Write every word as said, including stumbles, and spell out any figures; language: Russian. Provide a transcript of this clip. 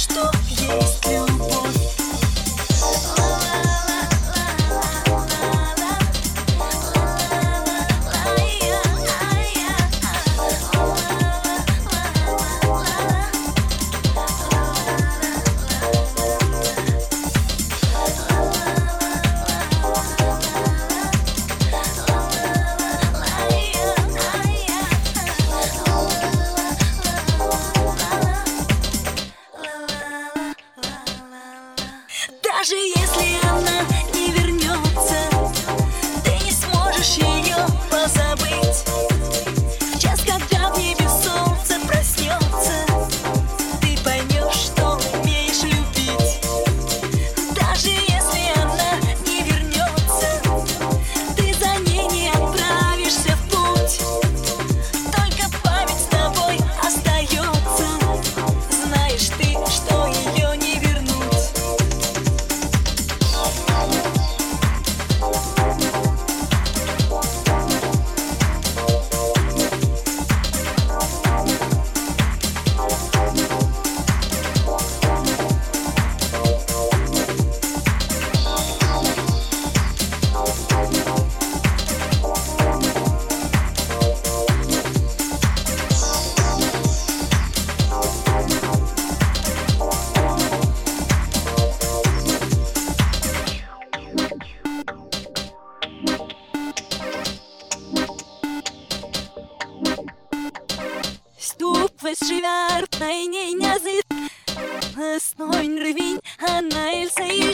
что есть любовь. Даже если она не вернется, ты не сможешь ее позабыть. В час, когда в небе солнце проснется, ты поймешь, что умеешь любить. Даже если она не вернется, ты за ней не отправишься в путь. Только память с тобой остается. Знаешь ты, что ее не вернуть. Stupes skyvert, nei, nei, nei, sitt. Snøen revin, han er el seier.